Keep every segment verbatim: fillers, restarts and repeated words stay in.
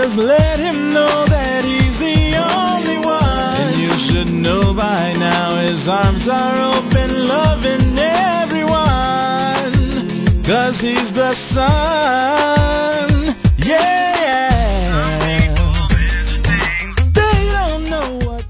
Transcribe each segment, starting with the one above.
Just let him know that he's the only one. And you should know by now his arms are open, loving everyone. Cause he's the sun. Yeah. They don't know what.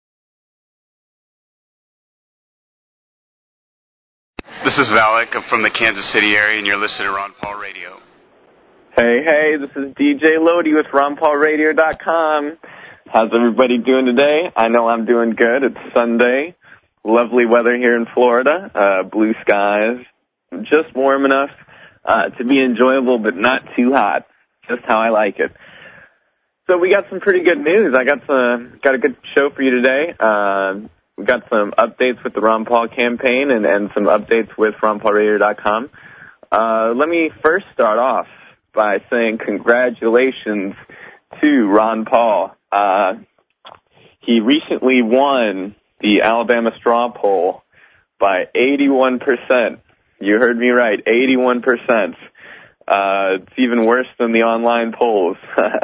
This is Valak. I'm from the Kansas City area, and you're listening to Ron Paul Radio. Hey, hey, this is D J Lodi with Ron Paul Radio dot com. How's everybody doing today? I know I'm doing good. It's Sunday. Lovely weather here in Florida. Uh, blue skies. Just warm enough uh, to be enjoyable, but not too hot. Just how I like it. So we got some pretty good news. I got some, got a good show for you today. Uh, we got some updates with the Ron Paul campaign and, and some updates with Ron Paul Radio dot com. Uh, let me first start off by saying congratulations to Ron Paul. Uh, he recently won the Alabama straw poll by eighty-one percent. You heard me right, eighty-one percent. Uh, it's even worse than the online polls.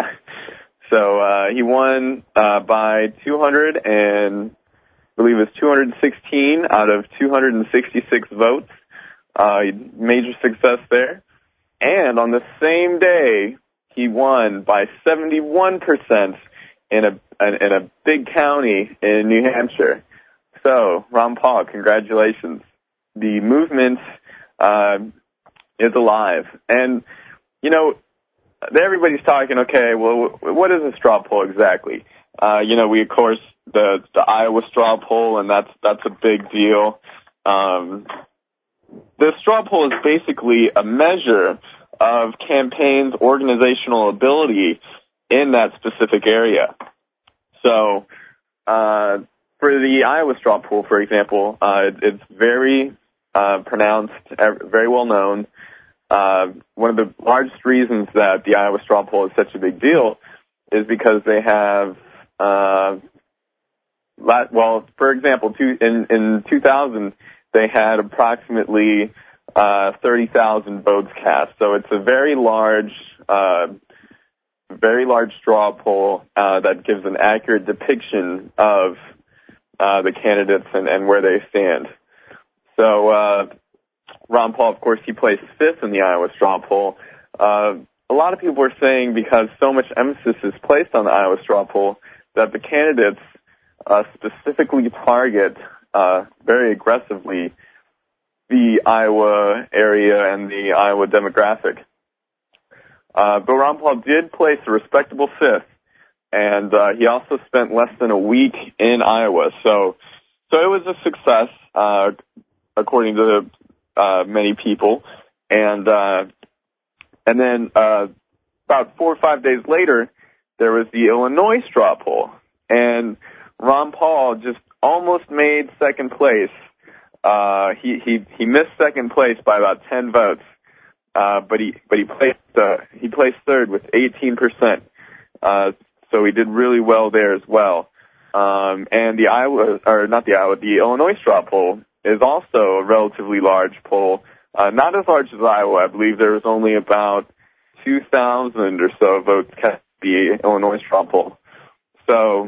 So uh, he won uh, by two hundred and I believe it was two hundred sixteen out of two hundred sixty-six votes. Uh, major success there. And on the same day, he won by seventy-one percent in a in a big county in New Hampshire. So, Ron Paul, congratulations. The movement uh, is alive. And, you know, everybody's talking, okay, well, what is a straw poll exactly? Uh, you know, we, of course, the, the Iowa straw poll, and that's, that's a big deal. Um, the straw poll is basically a measure of campaigns' organizational ability in that specific area. So, uh, for the Iowa straw poll, for example, uh, it's very uh, pronounced, very well known. Uh, one of the largest reasons that the Iowa straw poll is such a big deal is because they have, uh, well, for example, two, in, in two thousand, they had approximately uh, thirty thousand votes cast. So it's a very large, uh, very large straw poll uh, that gives an accurate depiction of uh, the candidates and, and where they stand. So uh, Ron Paul, of course, he placed fifth in the Iowa straw poll. Uh, a lot of people are saying because so much emphasis is placed on the Iowa straw poll that the candidates uh, specifically target uh, very aggressively the Iowa area and the Iowa demographic. Uh, but Ron Paul did place a respectable fifth, and uh, he also spent less than a week in Iowa. So, so it was a success, uh, according to uh, many people. And uh, and then uh, about four or five days later, there was the Illinois straw poll, and Ron Paul just almost made second place. Uh, he he he missed second place by about ten votes, uh, but he but he placed uh, he placed third with eighteen percent. Uh, so he did really well there as well. Um, and the Iowa or not the Iowa, the Illinois straw poll is also a relatively large poll, uh, not as large as Iowa. I believe there was only about two thousand or so votes cast the Illinois straw poll. So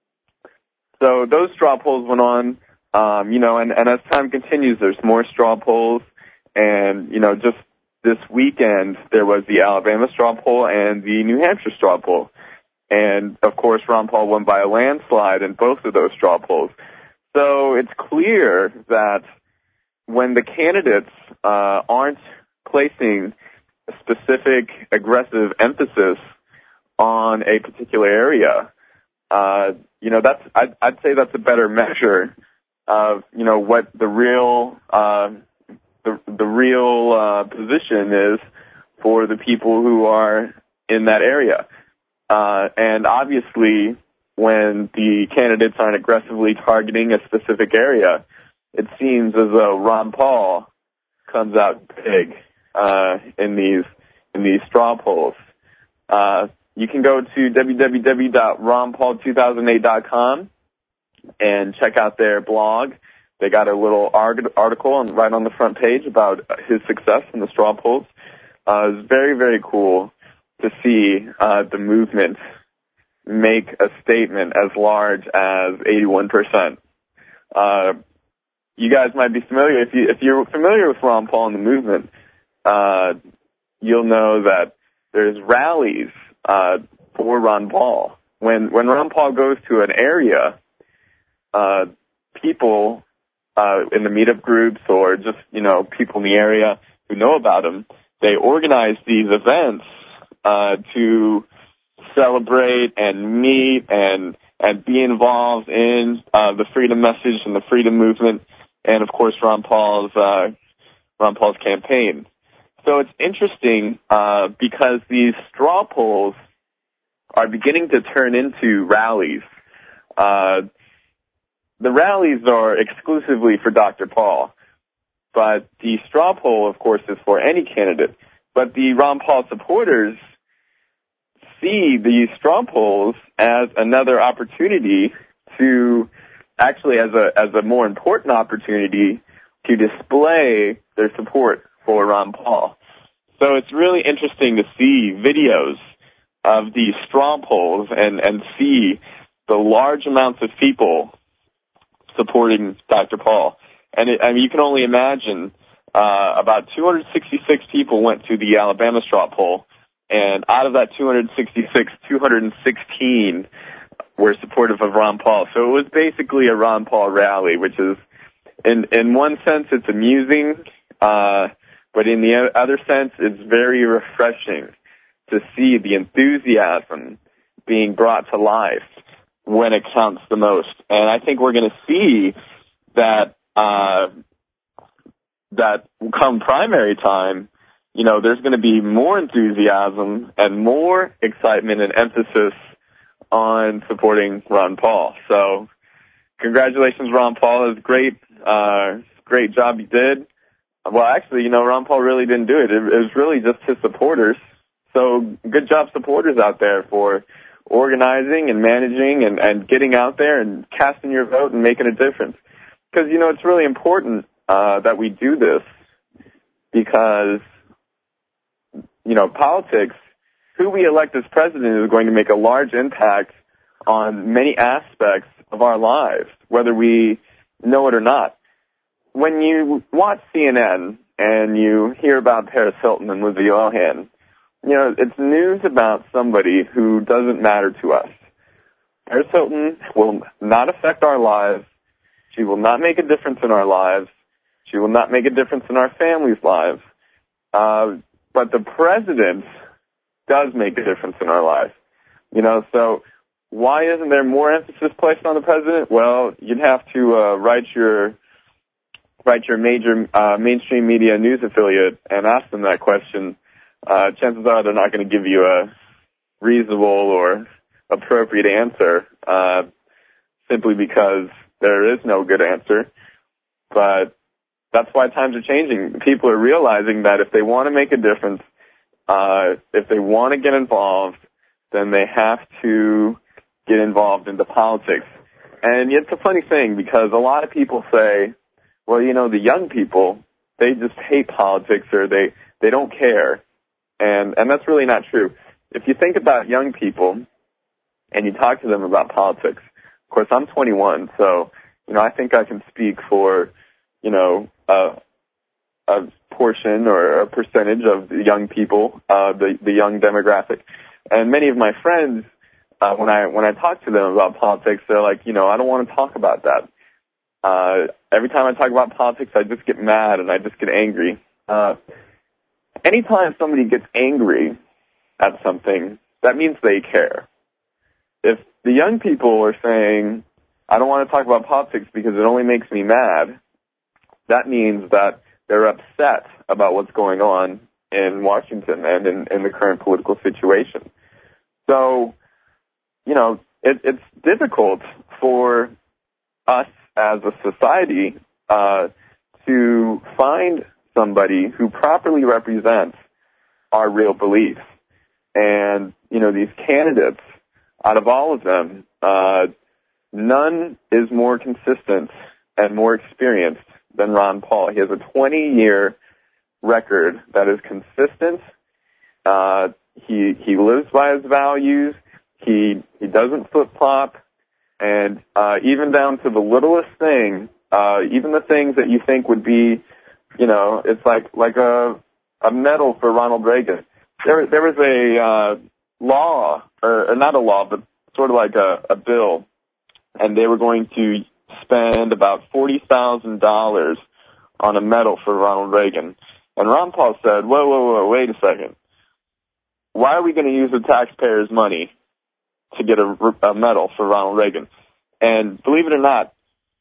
so those straw polls went on. Um, you know, and, and as time continues, there's more straw polls. And, you know, just this weekend, there was the Alabama straw poll and the New Hampshire straw poll. And, of course, Ron Paul won by a landslide in both of those straw polls. So it's clear that when the candidates uh, aren't placing a specific aggressive emphasis on a particular area, uh, you know, that's I'd, I'd say that's a better measure of, you know, what the real uh, the the real uh, position is for the people who are in that area. Uh, and obviously, when the candidates aren't aggressively targeting a specific area, it seems as though Ron Paul comes out big uh, in these in these straw polls. Uh, you can go to w w w dot ron paul two thousand eight dot com and check out their blog. They got a little article on, right on the front page about his success in the straw polls. Uh, it's very, very cool. to see uh, the movement make a statement as large as eighty-one percent. Uh, you guys might be familiar, if, you, if you're familiar with Ron Paul and the movement, uh, you'll know that there's rallies uh, for Ron Paul. When when Ron Paul goes to an area, uh, people uh, in the meetup groups or just, you know, people in the area who know about him, they organize these events uh, to celebrate and meet and and be involved in uh, the freedom message and the freedom movement, and of course Ron Paul's uh, Ron Paul's campaign. So it's interesting uh, because these straw polls are beginning to turn into rallies. Uh, the rallies are exclusively for Doctor Paul, but the straw poll, of course, is for any candidate. But the Ron Paul supporters see these straw polls as another opportunity to, actually as a as a more important opportunity to display their support for Ron Paul. So it's really interesting to see videos of these straw polls and, and see the large amounts of people supporting Doctor Paul. And it, I mean, you can only imagine uh, about two hundred sixty-six people went to the Alabama straw poll, and out of that two hundred sixty-six, two hundred sixteen were supportive of Ron Paul. So it was basically a Ron Paul rally, which is, in in one sense, it's amusing, uh, but in the other sense, it's very refreshing to see the enthusiasm being brought to life when it counts the most. And I think we're going to see that uh, that come primary time, you know, there's going to be more enthusiasm and more excitement and emphasis on supporting Ron Paul. So congratulations, Ron Paul. It was great, uh, great job you did. Well, actually, you know, Ron Paul really didn't do it. It, it was really just his supporters. So good job, supporters out there, for organizing and managing and, and getting out there and casting your vote and making a difference. Because, you know, it's really important uh, that we do this because, you know, politics, who we elect as president is going to make a large impact on many aspects of our lives, whether we know it or not. When you watch C N N and you hear about Paris Hilton and Lindsay Lohan, you know, it's news about somebody who doesn't matter to us. Paris Hilton will not affect our lives. She will not make a difference in our lives. She will not make a difference in our families' lives. Uh, but the president does make a difference in our lives. You know, so why isn't there more emphasis placed on the president? Well, you'd have to uh, write your write your major uh, mainstream media news affiliate and ask them that question. Uh, chances are they're not going to give you a reasonable or appropriate answer, uh, simply because there is no good answer. But that's why times are changing. People are realizing that if they want to make a difference, uh, if they want to get involved, then they have to get involved into politics. And it's a funny thing because a lot of people say, well, you know, the young people, they just hate politics or they, they don't care. And, and that's really not true. If you think about young people and you talk to them about politics, of course, I'm twenty-one, so, you know, I think I can speak for, you know, uh, a portion or a percentage of the young people, uh, the, the young demographic. And many of my friends, uh, when I, when I talk to them about politics, they're like, you know, I don't want to talk about that. Uh, every time I talk about politics, I just get mad and I just get angry. Uh, anytime somebody gets angry at something, that means they care. If the young people are saying, I don't want to talk about politics because it only makes me mad, that means that they're upset about what's going on in Washington and in, in the current political situation. So, you know, it, it's difficult for us as a society uh, to find somebody who properly represents our real beliefs. And, you know, these candidates, out of all of them, uh, none is more consistent and more experienced than Ron Paul. He has a twenty-year record that is consistent, uh, he he lives by his values. He he doesn't flip-flop. And uh, even down to the littlest thing, uh, even the things that you think would be, you know, it's like like a a medal for Ronald Reagan. There there was a uh, law, or, or not a law, but sort of like a, a bill, and they were going to spend about forty thousand dollars on a medal for Ronald Reagan. And Ron Paul said, whoa, whoa, whoa, wait a second. Why are we going to use the taxpayers' money to get a, a medal for Ronald Reagan? And believe it or not,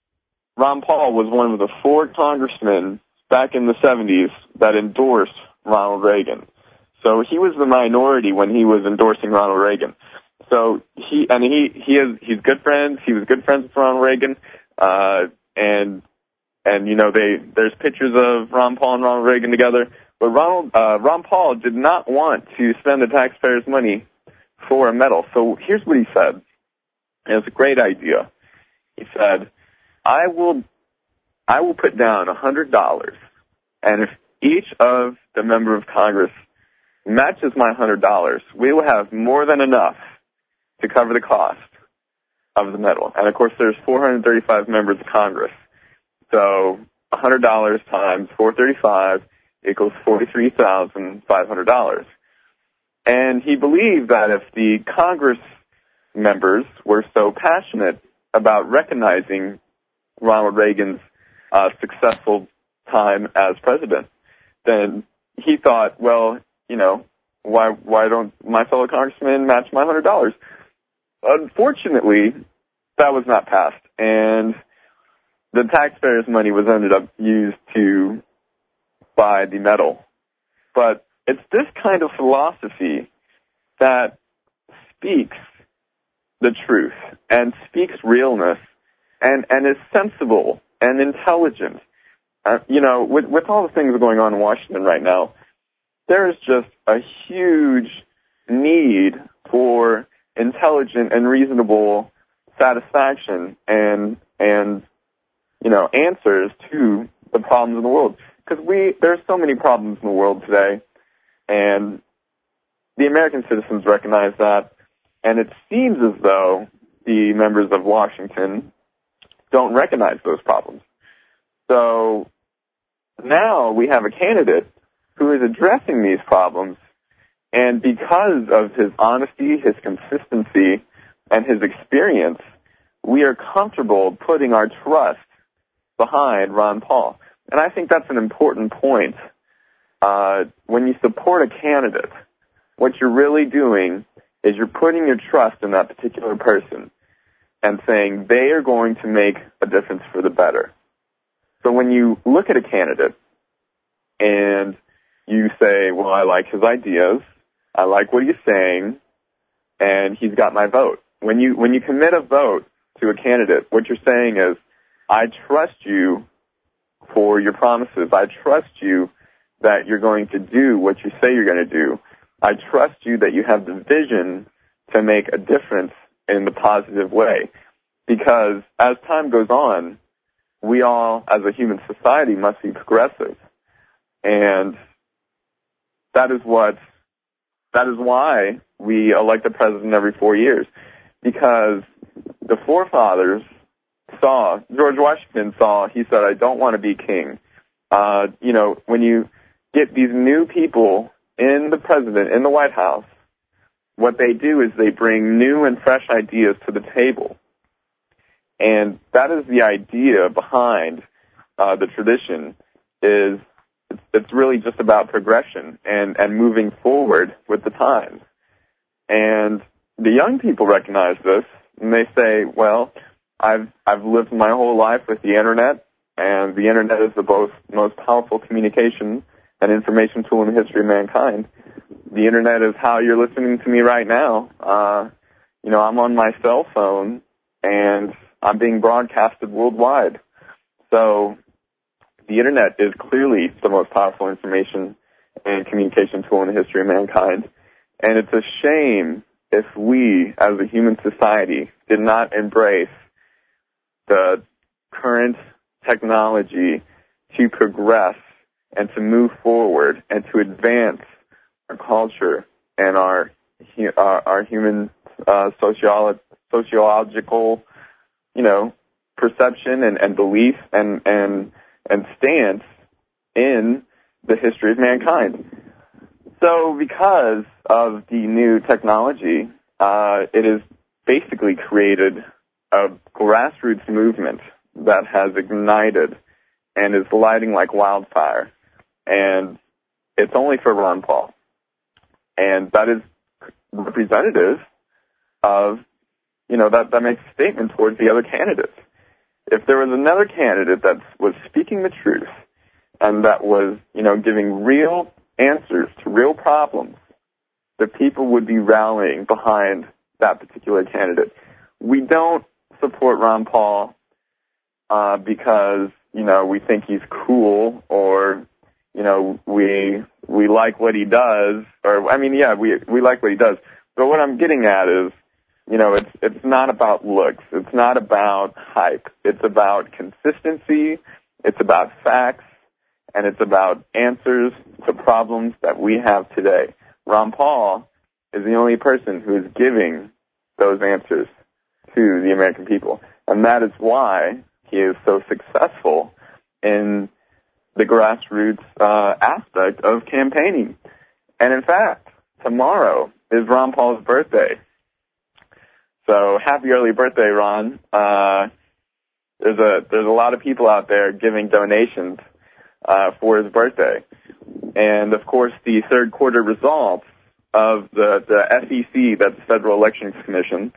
Ron Paul was one of the four congressmen back in the seventies that endorsed Ronald Reagan. So he was the minority when he was endorsing Ronald Reagan. So he, and he, he is, he's good friends. He was good friends with Ronald Reagan. Uh, and, and, you know, they, there's pictures of Ron Paul and Ronald Reagan together. But Ronald, uh, Ron Paul did not want to spend the taxpayers' money for a medal. So here's what he said. And it's a great idea. He said, I will, I will put down a hundred dollars. And if each of the member of Congress matches my hundred dollars, we will have more than enough to cover the cost of the medal. And of course, there's four hundred thirty-five members of Congress. So a hundred dollars times four hundred thirty-five equals forty-three thousand five hundred dollars. And he believed that if the Congress members were so passionate about recognizing Ronald Reagan's uh, successful time as president, then he thought, well, you know, why why don't my fellow congressmen match my hundred dollars? Unfortunately, that was not passed, and the taxpayers' money was ended up used to buy the medal. But it's this kind of philosophy that speaks the truth and speaks realness and, and is sensible and intelligent. Uh, you know, with, with all the things going on in Washington right now, there is just a huge need for intelligent and reasonable satisfaction and, and, you know, answers to the problems in the world. Because we, there's so many problems in the world today, and the American citizens recognize that, and it seems as though the members of Washington don't recognize those problems. So now we have a candidate who is addressing these problems, and because of his honesty, his consistency, and his experience, we are comfortable putting our trust behind Ron Paul. And I think that's an important point. Uh, when you support a candidate, what you're really doing is you're putting your trust in that particular person and saying they are going to make a difference for the better. So when you look at a candidate and you say, well, I like his ideas, I like what he's saying, and he's got my vote. When you when you commit a vote to a candidate, what you're saying is, I trust you for your promises. I trust you that you're going to do what you say you're going to do. I trust you that you have the vision to make a difference in the positive way. Because as time goes on, we all, as a human society, must be progressive. And that is what, that is why we elect a president every four years. Because the forefathers saw, George Washington saw, he said, I don't want to be king. Uh, you know, when you get these new people in the president, in the White House, what they do is they bring new and fresh ideas to the table. And that is the idea behind uh, the tradition, is it's, it's really just about progression and, and moving forward with the times. And the young people recognize this, and they say, well, I've I've lived my whole life with the Internet, and the Internet is the most, most powerful communication and information tool in the history of mankind. The Internet is how you're listening to me right now. Uh, you know, I'm on my cell phone, and I'm being broadcasted worldwide. So the Internet is clearly the most powerful information and communication tool in the history of mankind. And it's a shame if we, as a human society, did not embrace the current technology to progress and to move forward and to advance our culture and our our, our human uh, sociolo- sociological, you know, perception and, and belief and, and and stance in the history of mankind. So because of the new technology, uh, it has basically created a grassroots movement that has ignited and is lighting like wildfire. And it's only for Ron Paul. And that is representative of, you know, that, that makes a statement towards the other candidates. If there was another candidate that was speaking the truth and that was, you know, giving real answers to real problems, the people would be rallying behind that particular candidate. We don't support Ron Paul uh, because, you know, we think he's cool or, you know, we we like what he does. Or, I mean, yeah, we we like what he does. But what I'm getting at is, you know, it's it's not about looks. It's not about hype. It's about consistency. It's about facts. And it's about answers to problems that we have today. Ron Paul is the only person who is giving those answers to the American people. And that is why he is so successful in the grassroots uh, aspect of campaigning. And in fact, tomorrow is Ron Paul's birthday. So happy early birthday, Ron. Uh, there's a there's a lot of people out there giving donations uh, for his birthday. And, of course, the third quarter results of the, the F E C, that's the Federal Elections Commission,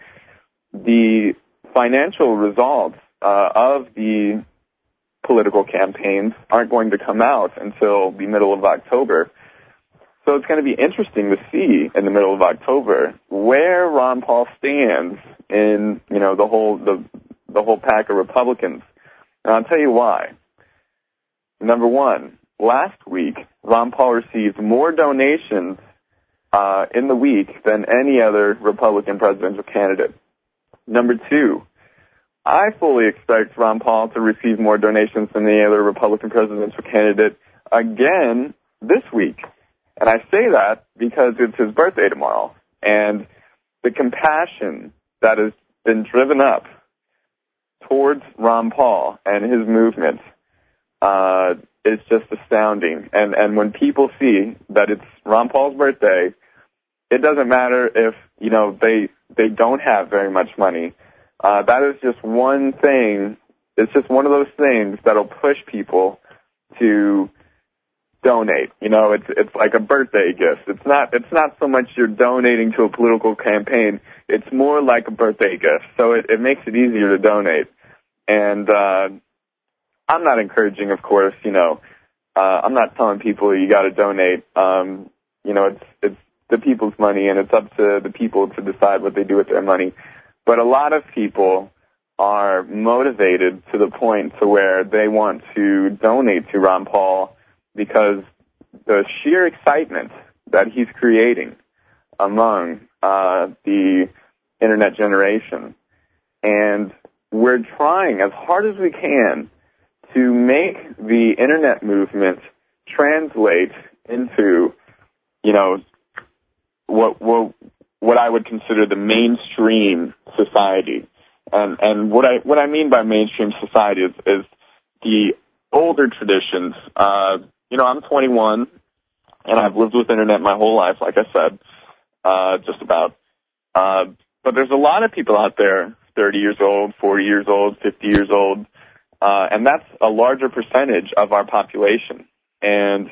the financial results uh, of the political campaigns aren't going to come out until the middle of October. So it's going to be interesting to see in the middle of October where Ron Paul stands in, you know, the whole the the whole pack of Republicans. And I'll tell you why. Number one, last week Ron Paul received more donations uh, in the week than any other Republican presidential candidate. Number two, I fully expect Ron Paul to receive more donations than any other Republican presidential candidate again this week. And I say that because it's his birthday tomorrow. And the compassion that has been driven up towards Ron Paul and his movement uh, is just astounding. And, and when people see that it's Ron Paul's birthday, it doesn't matter if, you know, they they don't have very much money. Uh, that is just one thing. It's just one of those things that'll push people to donate. You know, it's it's like a birthday gift. It's not it's not so much you're donating to a political campaign. It's more like a birthday gift. So it, it makes it easier to donate. And uh, I'm not encouraging, of course. You know, uh, I'm not telling people you got to donate. Um, you know, it's it's the people's money, and it's up to the people to decide what they do with their money. But a lot of people are motivated to the point to where they want to donate to Ron Paul because the sheer excitement that he's creating among uh, the internet generation. And we're trying as hard as we can to make the internet movement translate into, you know, what what what I would consider the mainstream society. And and what I what I mean by mainstream society is, is the older traditions. Uh, you know, I'm twenty-one, and I've lived with internet my whole life, like I said, uh, just about. Uh, but there's a lot of people out there, thirty years old, forty years old, fifty years old, uh, and that's a larger percentage of our population. And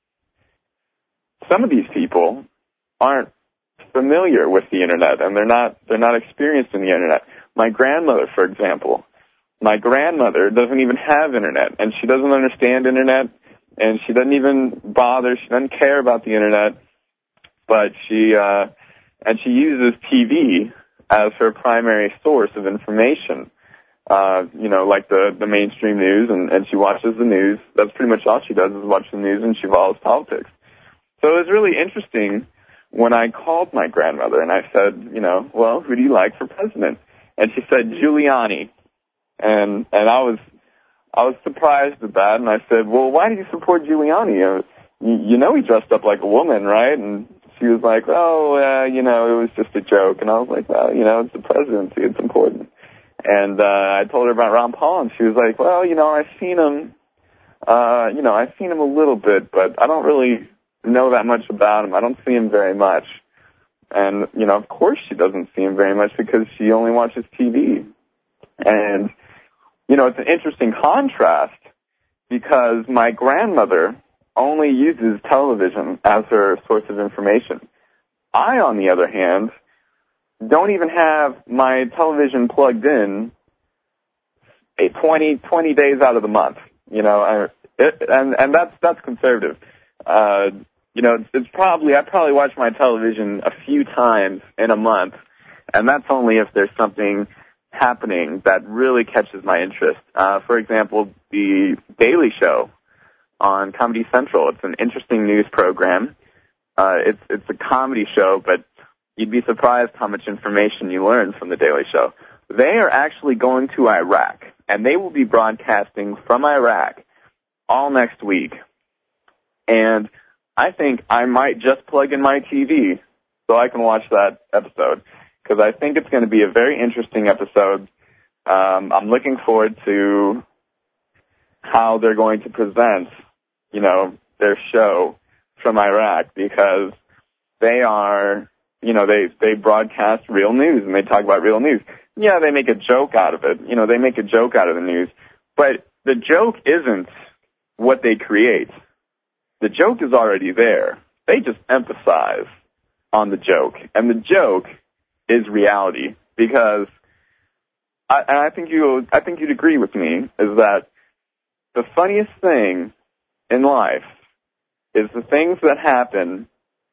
some of these people aren't familiar with the internet, and they're not they're not experienced in the internet. My grandmother, for example, my grandmother doesn't even have internet, and she doesn't understand internet, and she doesn't even bother. She doesn't care about the internet, but she uh, and she uses T V as her primary source of information. Uh, you know, like the the mainstream news, and, and she watches the news. That's pretty much all she does is watch the news, and she follows politics. So it was really interesting when I called my grandmother and I said, you know, well, who do you like for president? And she said Giuliani. And and I was I was surprised at that, and I said, well, why do you support Giuliani? You, you know he dressed up like a woman, right? And she was like, oh, uh, you know, it was just a joke. And I was like, well, you know, it's the presidency. It's important. And uh, I told her about Ron Paul, and she was like, well, you know, I've seen him, uh, you know, I've seen him a little bit, but I don't really know that much about him. I don't see him very much. And, you know, of course she doesn't see him very much because she only watches T V. And, you know, it's an interesting contrast because my grandmother only uses television as her source of information. I, on the other hand, don't even have my television plugged in twenty, twenty days out of the month. You know, I, it, and, and that's, that's conservative. Uh, you know, it's, it's probably, I probably watch my television a few times in a month, and that's only if there's something happening that really catches my interest. Uh, for example, the Daily Show on Comedy Central. It's an interesting news program. Uh, it's, it's a comedy show, but you'd be surprised how much information you learn from the Daily Show. They are actually going to Iraq, and they will be broadcasting from Iraq all next week. And I think I might just plug in my T V so I can watch that episode, because I think it's going to be a very interesting episode. Um, I'm looking forward to how they're going to present, you know, their show from Iraq, because they are, you know, they, they broadcast real news and they talk about real news. Yeah, they make a joke out of it. You know, they make a joke out of the news. But the joke isn't what they create. The joke is already there. They just emphasize on the joke. And the joke is reality, because I, and I think you, I think you'd agree with me, is that the funniest thing in life is the things that happen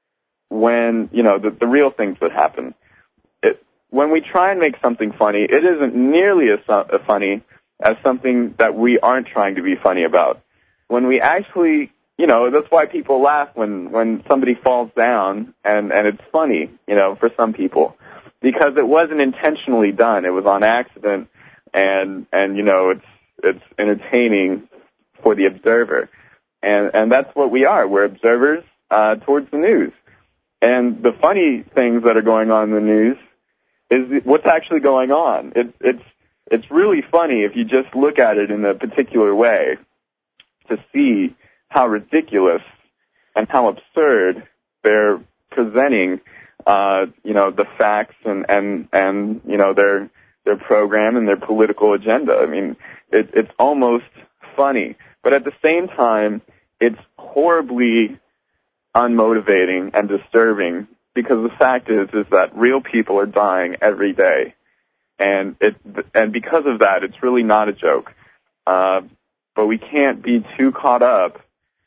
when, you know, the, the real things that happen. It, when we try and make something funny, it isn't nearly as, as funny as something that we aren't trying to be funny about. When we actually, you know, that's why people laugh when, when somebody falls down, and, and it's funny, you know, for some people, because it wasn't intentionally done. It was on accident, and, and, you know, it's, it's entertaining for the observer. And, and that's what we are. We're observers, uh, towards the news. And the funny things that are going on in the news is what's actually going on. It, it's, it's really funny if you just look at it in a particular way to see how ridiculous and how absurd they're presenting, uh, you know, the facts and, and, and, you know, their, their program and their political agenda. I mean, it, it's almost funny, but at the same time, it's horribly unmotivating and disturbing, because the fact is, is that real people are dying every day. And it, and because of that, it's really not a joke. Uh, but we can't be too caught up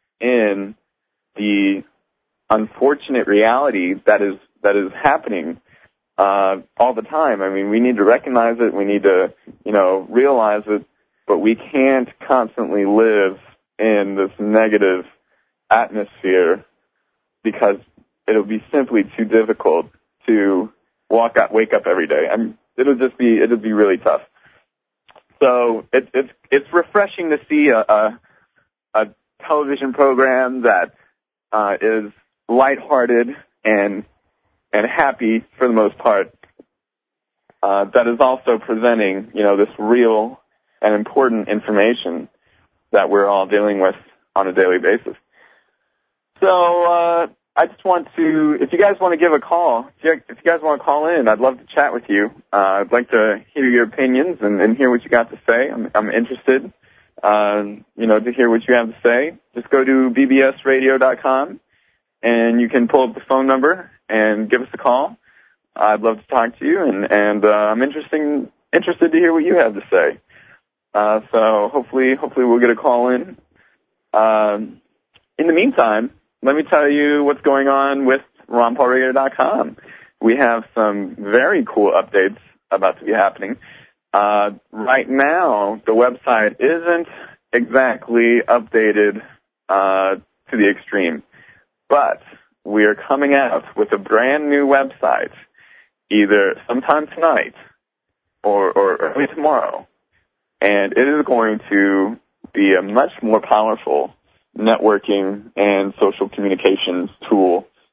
in the unfortunate reality that is, that is happening, uh, all the time. I mean, we need to recognize it. We need to, you know, realize it, but we can't constantly live in this negative atmosphere, because it'll be simply too difficult to walk out, wake up every day. I mean, it'll just be, it'll be really tough. So it, it's, it's refreshing to see a, a, a television program that, uh, is lighthearted and, and happy for the most part, uh, that is also presenting, you know, this real and important information that we're all dealing with on a daily basis. So, uh, I just want to, if you guys want to give a call, if you, if you guys want to call in, I'd love to chat with you. Uh, I'd like to hear your opinions and, and hear what you got to say. I'm, I'm interested, uh, you know, to hear what you have to say. Just go to b b s radio dot com and you can pull up the phone number and give us a call. I'd love to talk to you, and, and, uh, I'm interesting, interested to hear what you have to say. Uh, so hopefully, hopefully we'll get a call in. Um, in the meantime, let me tell you what's going on with ron paul radio dot com. We have some very cool updates about to be happening. Uh, right now, the website isn't exactly updated, uh, to the extreme, but we are coming out with a brand new website either sometime tonight or, or early tomorrow. And it is going to be a much more powerful networking and social communications tool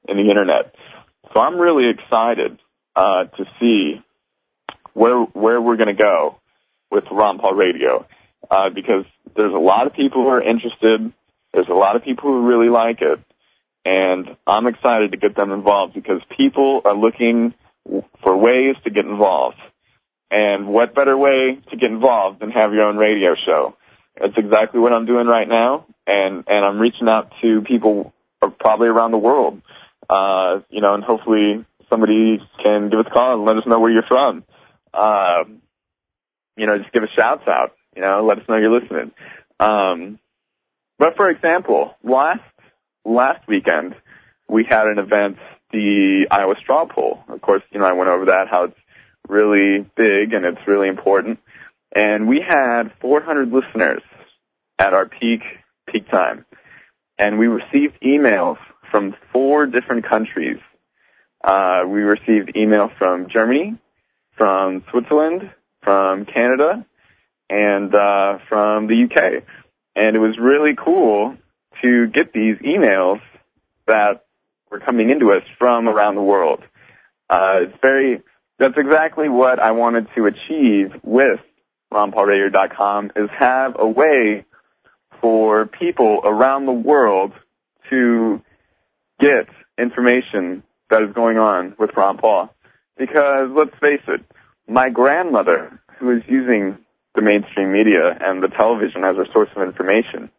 in the internet. So I'm really excited uh, to see where where we're going to go with Ron Paul Radio, uh, because there's a lot of people who are interested. There's a lot of people who really like it, and I'm excited to get them involved because people are looking for ways to get involved. And what better way to get involved than have your own radio show? That's exactly what I'm doing right now, and, and I'm reaching out to people probably around the world, uh, you know, and hopefully somebody can give us a call and let us know where you're from. Uh, you know, just give us shouts out, you know, let us know you're listening. Um, but for example, last, last weekend, we had an event, the Iowa Straw Poll. Of course, you know, I went over that, how it's really big and it's really important. And we had four hundred listeners at our peak, peak time. And we received emails from four different countries. Uh, we received email from Germany, from Switzerland, from Canada, and uh, from the U K. And it was really cool to get these emails that were coming into us from around the world. Uh, it's very, that's exactly what I wanted to achieve with Ron Paul Radio dot com, is have a way for people around the world to get information that is going on with Ron Paul. Because, let's face it, my grandmother, who is using the mainstream media and the television as her source of information,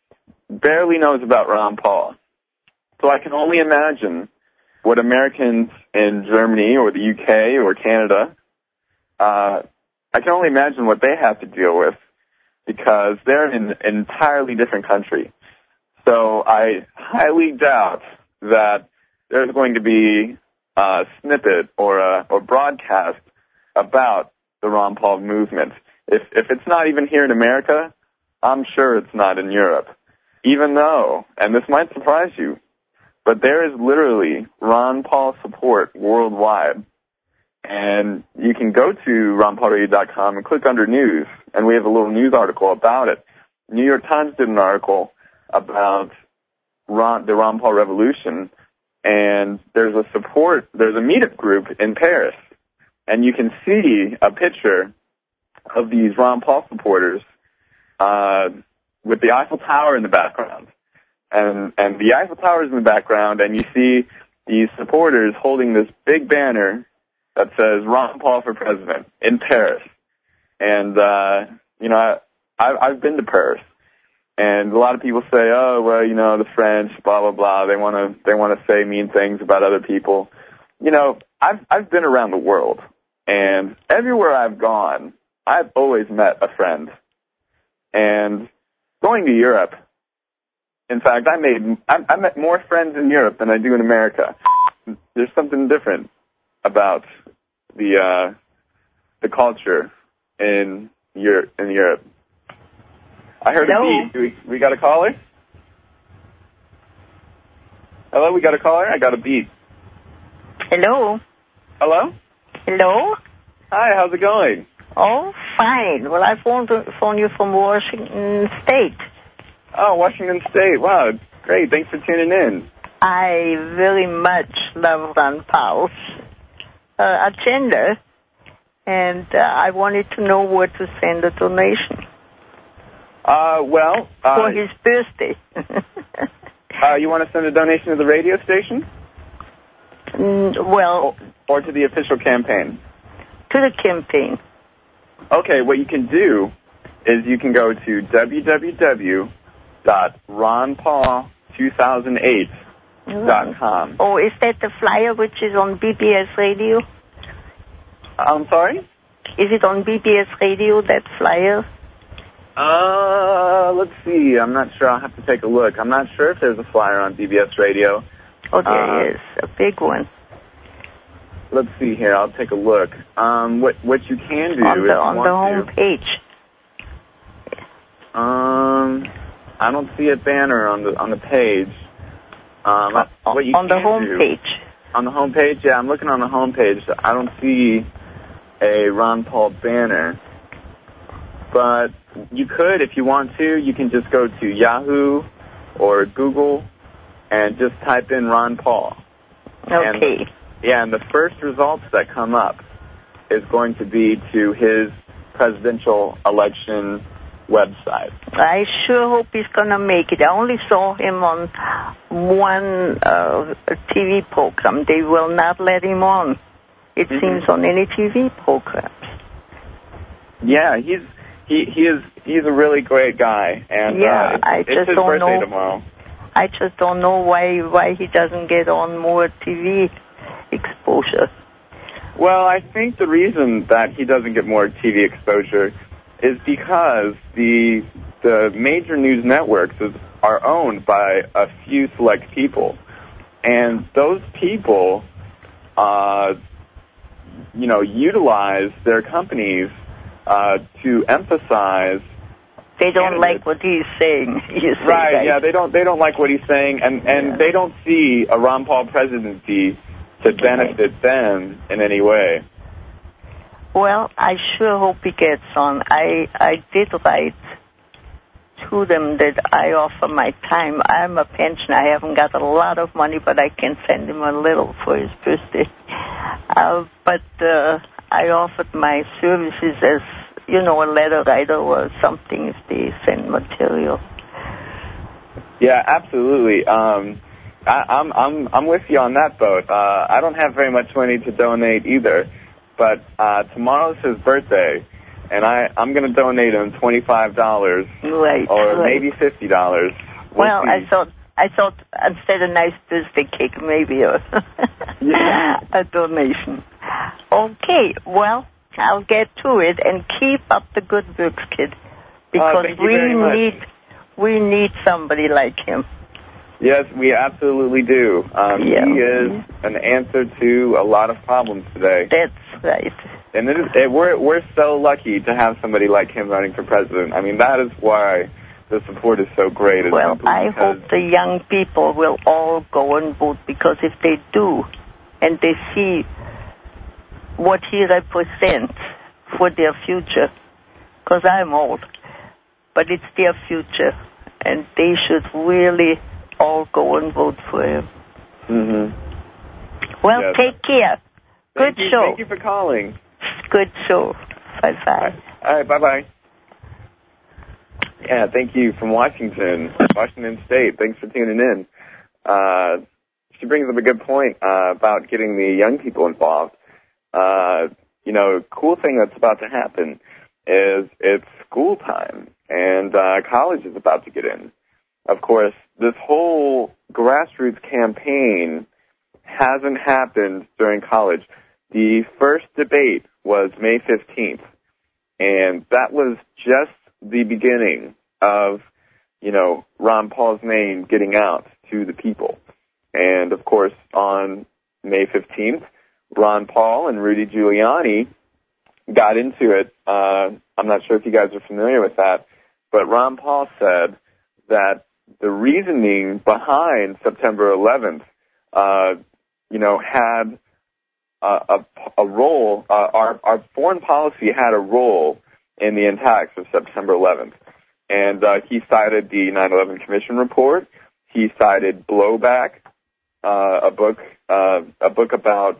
barely knows about Ron Paul. So I can only imagine what Americans in Germany or the U K or Canada, uh, I can only imagine what they have to deal with because they're in an entirely different country. So I highly doubt that there's going to be a snippet or a or broadcast about the Ron Paul movement. If if it's not even here in America, I'm sure it's not in Europe. Even though, and this might surprise you, but there is literally Ron Paul support worldwide. And you can go to Ron Paul Radio dot com and click under news, and we have a little news article about it. New York Times did an article about Ron, the Ron Paul Revolution, and there's a support, there's a meetup group in Paris, and you can see a picture of these Ron Paul supporters uh, with the Eiffel Tower in the background. And, and the Eiffel Tower is in the background, and you see these supporters holding this big banner that says Ron Paul for president in Paris. And, uh, you know, I, I've been to Paris. And a lot of people say, oh, well, you know, the French, blah, blah, blah. They want to, they want to say mean things about other people. You know, I've, I've been around the world. And everywhere I've gone, I've always met a friend. And going to Europe, in fact, I made, I, I met more friends in Europe than I do in America. There's something different about the uh, the culture in Europe. In Europe, I heard Hello? a beat. Do we, we got a caller? Hello, we got a caller. I got a beat. Hello? Hello? Hello? Hi, how's it going? Oh, fine. Well, I phoned, phoned you from Washington State. Oh, Washington State. Wow, great. Thanks for tuning in. I very much love Ron Paul's uh, agenda, and uh, I wanted to know where to send a donation. Uh, well... Uh, for his birthday. uh, you want to send a donation to the radio station? Mm, well... Or, or to the official campaign? To the campaign. Okay, what you can do is you can go to w w w dot ron paul two thousand eight dot com. Oh, is that the flyer which is on B B S Radio? I'm sorry? Is it on B B S Radio, that flyer? Uh, let's see. I'm not sure. I'll have to take a look. I'm not sure if there's a flyer on B B S Radio. Oh, there uh, is. A big one. Let's see here. I'll take a look. Um, what what you can do on the, is on the home to, page. Um, I don't see a banner on the on the page. Um, on what you on can the home do, page. On the home page, yeah, I'm looking on the home page. I don't see a Ron Paul banner, but you could, if you want to, you can just go to Yahoo or Google and just type in Ron Paul. Okay. And, yeah, and the first results that come up is going to be to his presidential election website. I sure hope he's going to make it. I only saw him on one uh, T V program. They will not let him on, it mm-hmm. seems, on any T V programs. Yeah, he's he he is he's a really great guy, and yeah, uh, it's, I it's just his don't birthday know. tomorrow. I just don't know why why he doesn't get on more T V exposure. Well, I think the reason that he doesn't get more T V exposure is because the the major news networks is, are owned by a few select people, and those people, uh, you know, utilize their companies uh, to emphasize. They don't candidates. like what he's saying. You say right? that. Yeah, they don't. They don't like what he's saying, and and yeah. they don't see a Ron Paul presidency to benefit okay. them in any way. Well, I sure hope he gets on. I I did write to them that I offer my time. I'm a pensioner. I haven't got a lot of money, but I can send him a little for his birthday. Uh, but uh, I offered my services as, you know, a letter writer or something if they send material. Yeah, absolutely. Um, I, I'm I'm I'm with you on that boat. Uh, I don't have very much money to donate either. But uh, tomorrow's his birthday, and I, I'm going to donate him twenty-five dollars right, or right. maybe fifty dollars. We'll well, see. I thought I thought instead of nice birthday cake, maybe a, yeah. a donation. Okay, well, I'll get to it, and keep up the good work, kid, because uh, thank you we very much. need we need somebody like him. Yes, we absolutely do. Um, yeah. He is an answer to a lot of problems today. That's right. And it is, it, we're we're so lucky to have somebody like him running for president. I mean, that is why the support is so great. Well, I hope the young people will all go and vote, because if they do, and they see what he represents for their future, because I'm old, but it's their future, and they should really all go and vote for him. Mm-hmm. Well, yes. take care. Thank Good you, show. Thank you for calling. Good show. Bye-bye. All right, All right bye-bye. Yeah, thank you from Washington, Washington State. Thanks for tuning in. Uh, she brings up a good point uh, about getting the young people involved. Uh, you know, cool thing that's about to happen is it's school time, and uh, college is about to get in. Of course, this whole grassroots campaign hasn't happened during college. The first debate was May fifteenth, and that was just the beginning of, you know, Ron Paul's name getting out to the people. And, of course, on May fifteenth, Ron Paul and Rudy Giuliani got into it. Uh, I'm not sure if you guys are familiar with that, but Ron Paul said that the reasoning behind September eleventh, uh, you know, had a, a, a role, uh, our, our foreign policy had a role in the attacks of September eleventh. And uh, he cited the nine eleven Commission report. He cited Blowback, uh, a book, uh, a book about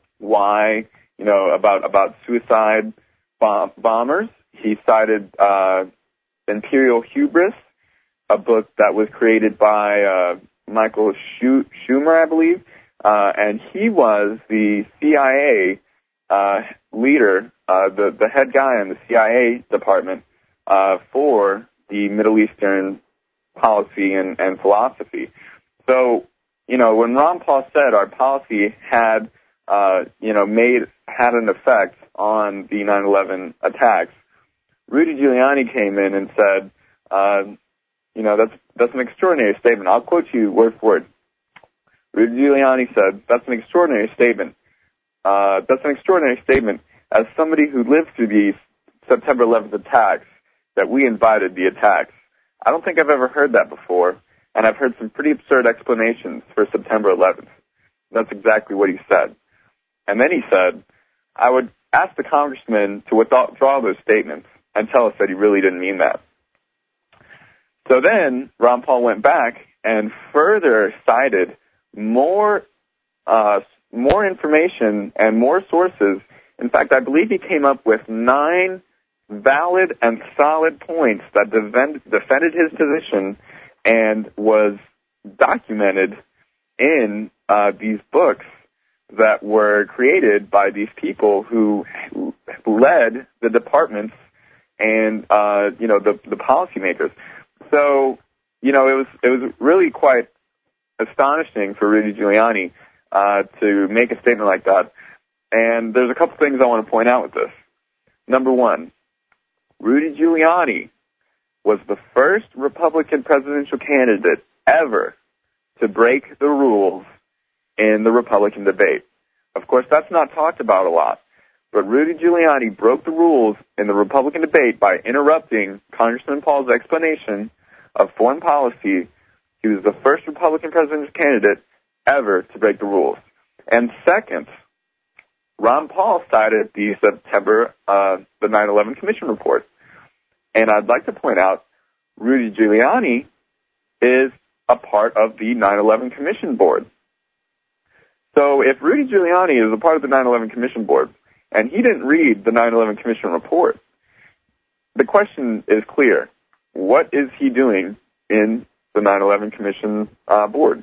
why, you know, about about suicide bomb- bombers. He cited uh, Imperial Hubris, a book that was created by uh, Michael Schumer, I believe, uh, and he was the C I A uh, leader, uh, the the head guy in the C I A department uh, for the Middle Eastern policy and, and philosophy. So, you know, when Ron Paul said our policy had, uh, you know, made had an effect on the nine eleven attacks, Rudy Giuliani came in and said, uh, you know, that's that's an extraordinary statement. I'll quote you word for word. Rudy Giuliani said, that's an extraordinary statement. Uh, that's an extraordinary statement as somebody who lived through the September eleventh attacks, that we invited the attacks. I don't think I've ever heard that before, and I've heard some pretty absurd explanations for September eleventh. That's exactly what he said. And then he said, I would ask the congressman to withdraw those statements and tell us that he really didn't mean that. So then Ron Paul went back and further cited more uh, more information and more sources. In fact, I believe he came up with nine valid and solid points that defend, defended his position and was documented in uh, these books that were created by these people who led the departments and uh, you know the the policymakers. So you know it was it was really quite astonishing for Rudy Giuliani uh, to make a statement like that. And there's a couple things I want to point out with this. Number one, Rudy Giuliani was the first Republican presidential candidate ever to break the rules in the Republican debate. Of course, that's not talked about a lot, but Rudy Giuliani broke the rules in the Republican debate by interrupting Congressman Paul's explanation of foreign policy. He was the first Republican presidential candidate ever to break the rules. And second, Ron Paul cited the September, uh, the nine eleven Commission report. And I'd like to point out, Rudy Giuliani is a part of the nine eleven Commission board. So if Rudy Giuliani is a part of the nine eleven Commission board, and he didn't read the nine eleven Commission report, the question is clear. What is he doing in the nine eleven Commission uh, board?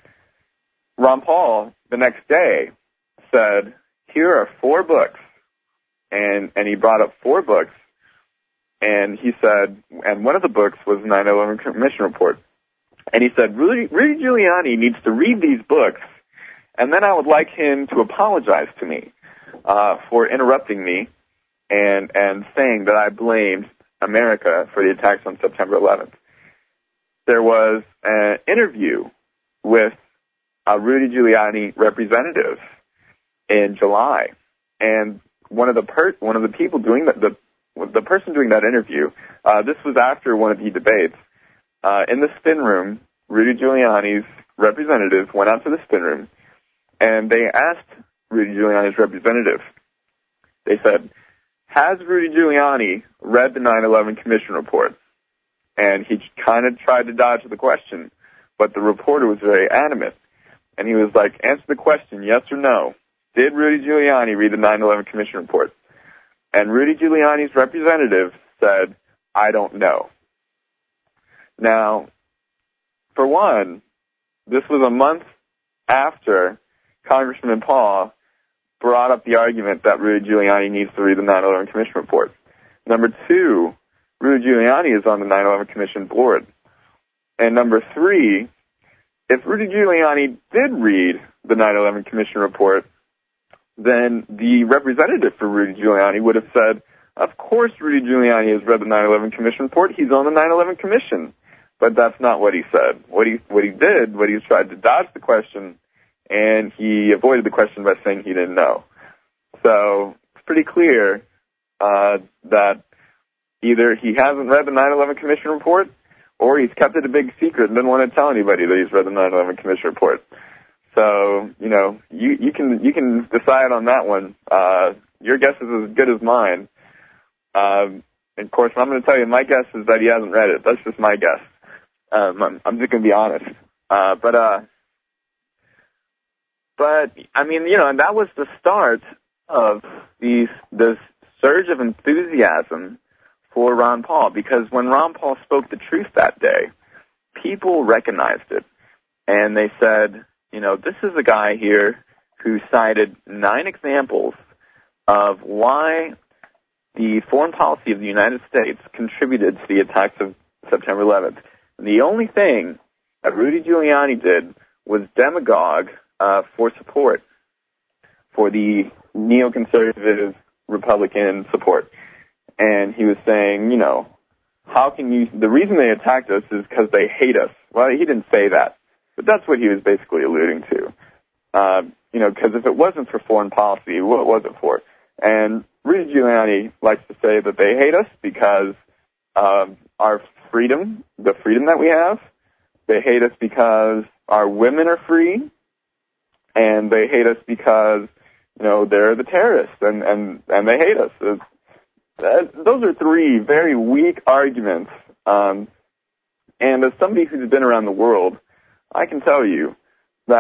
Ron Paul, the next day, said, here are four books, and and he brought up four books, and he said, and one of the books was the nine eleven Commission report, and he said, Rudy, Rudy Giuliani needs to read these books, and then I would like him to apologize to me uh, for interrupting me and and saying that I blamed America for the attacks on September eleventh. There was an interview with a Rudy Giuliani representative in July, and one of the per- one of the people doing that, the the person doing that interview, uh, this was after one of the debates, uh, in the spin room, Rudy Giuliani's representative went out to the spin room, and they asked Rudy Giuliani's representative, they said, has Rudy Giuliani read the nine eleven Commission report? And he kind of tried to dodge the question, but the reporter was very adamant, and he was like, answer the question, yes or no. Did Rudy Giuliani read the nine eleven Commission report? And Rudy Giuliani's representative said, I don't know. Now, for one, this was a month after Congressman Paul brought up the argument that Rudy Giuliani needs to read the nine eleven Commission report. Number two, Rudy Giuliani is on the nine eleven Commission board. And number three, if Rudy Giuliani did read the nine eleven Commission report, then the representative for Rudy Giuliani would have said, of course Rudy Giuliani has read the nine eleven Commission report, he's on the nine eleven Commission. But that's not what he said. What he what he did, what he tried to dodge the question, and he avoided the question by saying he didn't know. So it's pretty clear uh, that either he hasn't read the nine eleven Commission report, or he's kept it a big secret and didn't want to tell anybody that he's read the nine eleven Commission report. So, you know, you, you can you can decide on that one. Uh, your guess is as good as mine. Um, and of course, I'm going to tell you, my guess is that he hasn't read it. That's just my guess. Um, I'm, I'm just going to be honest. Uh, but, uh, but I mean, you know, and that was the start of these this surge of enthusiasm for Ron Paul, because when Ron Paul spoke the truth that day, people recognized it, and they said, you know, this is a guy here who cited nine examples of why the foreign policy of the United States contributed to the attacks of September eleventh. And the only thing that Rudy Giuliani did was demagogue uh, for support, for the neoconservative Republican support. And he was saying, you know, how can you, the reason they attacked us is because they hate us. Well, he didn't say that, but that's what he was basically alluding to. Uh, you know, because if it wasn't for foreign policy, what was it for? And Rudy Giuliani likes to say that they hate us because of our freedom, the freedom that we have. They hate us because our women are free, and they hate us because, you know, they're the terrorists, and, and, and they hate us. It's, uh, those are three very weak arguments. Um, and as somebody who's been around the world, I can tell you that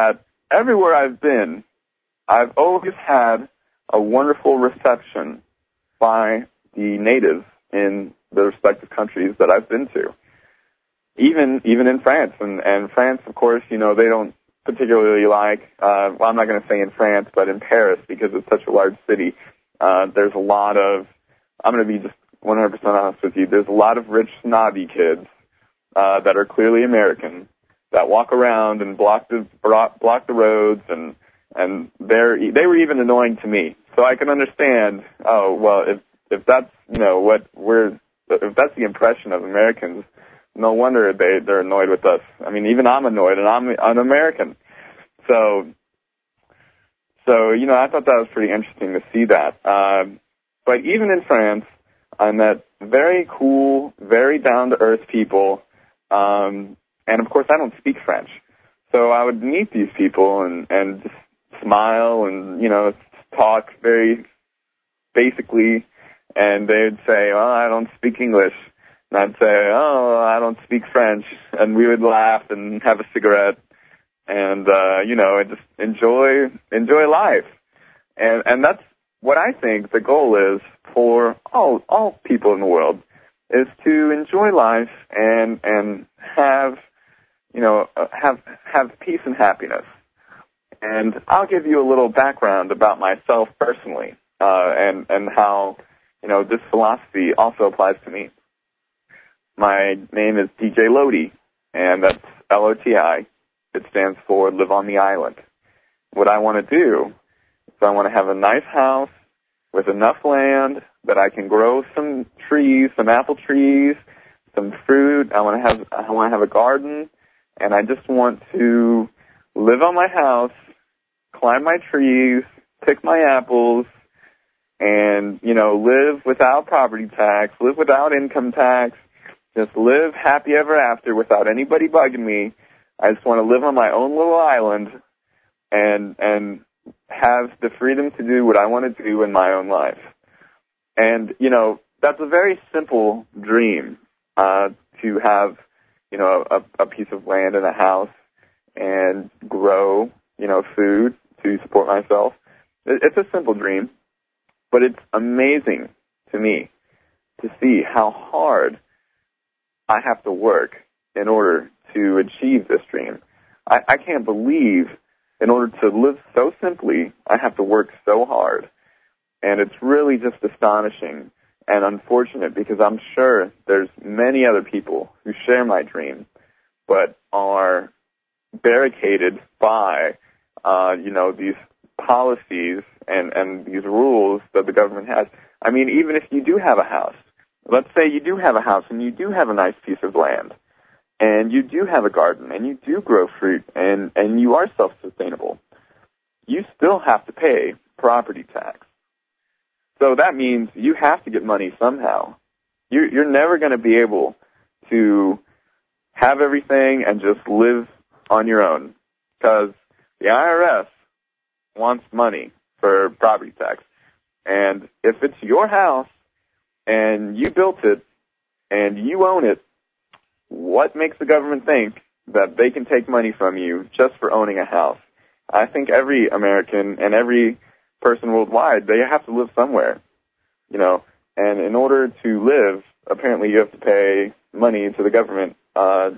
everywhere I've been, I've always had a wonderful reception by the natives in the respective countries that I've been to. Even even in France, and, and France, of course, you know, they don't particularly like, uh, well, I'm not going to say in France, but in Paris, because it's such a large city, uh, there's a lot of, I'm going to be just one hundred percent honest with you, there's a lot of rich, snobby kids uh, that are clearly American that walk around and block the block the roads, and and they're they were even annoying to me. So I can understand. Oh well, if if that's you know what we're if that's the impression of Americans, no wonder they they're annoyed with us. I mean, even I'm annoyed, and I'm an American. So so you know, I thought that was pretty interesting to see that. Uh, but even in France, I met very cool, very down to earth people. Um, And, of course, I don't speak French. So I would meet these people and, and just smile and, you know, talk very basically. And they'd say, oh, I don't speak English. And I'd say, oh, I don't speak French. And we would laugh and have a cigarette and, uh, you know, and just enjoy enjoy life. And, and that's what I think the goal is for all all people in the world, is to enjoy life and and have you know, have have peace and happiness. And I'll give you a little background about myself personally, uh, and, and how, you know, this philosophy also applies to me. My name is D J Lodi, and that's L O T I. It stands for Live on the Island. What I want to do is I want to have a nice house with enough land that I can grow some trees, some apple trees, some fruit. I want to have I want to have a garden. And I just want to live on my house, climb my trees, pick my apples, and, you know, live without property tax, live without income tax, just live happy ever after without anybody bugging me. I just want to live on my own little island and and have the freedom to do what I want to do in my own life. And, you know, that's a very simple dream, uh, to have, you know, a, a piece of land and a house and grow, you know, food to support myself. It, it's a simple dream, but it's amazing to me to see how hard I have to work in order to achieve this dream. I, I can't believe in order to live so simply, I have to work so hard. And it's really just astonishing and unfortunate, because I'm sure there's many other people who share my dream, but are barricaded by, uh, you know, these policies and, and these rules that the government has. I mean, even if you do have a house, let's say you do have a house and you do have a nice piece of land, and you do have a garden, and you do grow fruit, and, and you are self-sustainable, you still have to pay property tax. So that means you have to get money somehow. You're, you're never going to be able to have everything and just live on your own, because the I R S wants money for property tax. And if it's your house and you built it and you own it, what makes the government think that they can take money from you just for owning a house? I think every American and every person worldwide, they have to live somewhere, you know, and in order to live, apparently you have to pay money to the government uh,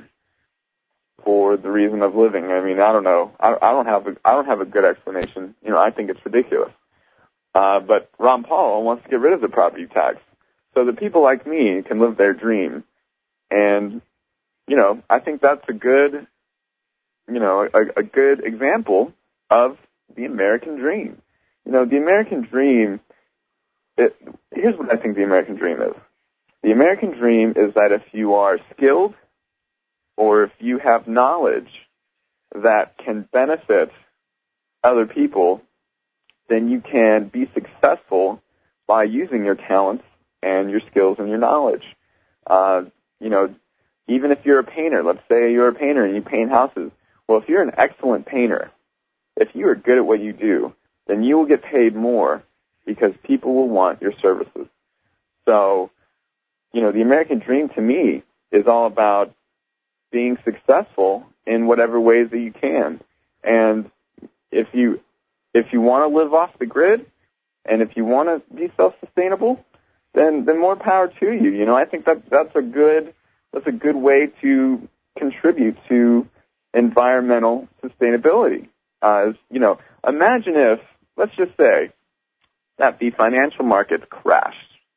for the reason of living. I mean, I don't know. I, I don't have a, I don't have a good explanation. You know, I think it's ridiculous. Uh, but Ron Paul wants to get rid of the property tax so that people like me can live their dream. And, you know, I think that's a good, you know, a, a good example of the American dream. You know, the American dream, it, here's what I think the American dream is. The American dream is that if you are skilled or if you have knowledge that can benefit other people, then you can be successful by using your talents and your skills and your knowledge. Uh, you know, even if you're a painter, let's say you're a painter and you paint houses. Well, if you're an excellent painter, if you are good at what you do, then you will get paid more because people will want your services. So, you know, the American dream to me is all about being successful in whatever ways that you can. And if you if you want to live off the grid, and if you want to be self-sustainable, then then more power to you. You know, I think that that's a good that's a good way to contribute to environmental sustainability. Uh, you know, imagine if, let's just say, that the financial markets crashed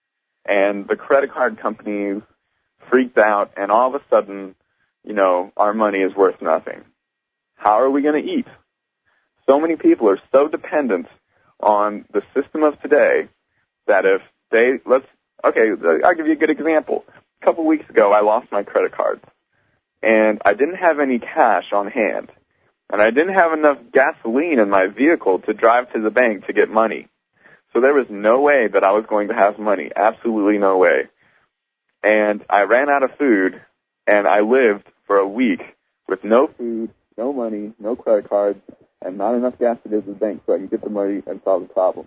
and the credit card companies freaked out, and all of a sudden, you know, our money is worth nothing. How are we going to eat? So many people are so dependent on the system of today that if they, let's, okay, I'll give you a good example. A couple weeks ago, I lost my credit cards, and I didn't have any cash on hand, and I didn't have enough gasoline in my vehicle to drive to the bank to get money. So there was no way that I was going to have money, absolutely no way. And I ran out of food, and I lived for a week with no food, no money, no credit cards, and not enough gas to get to the bank so I could get the money and solve the problem.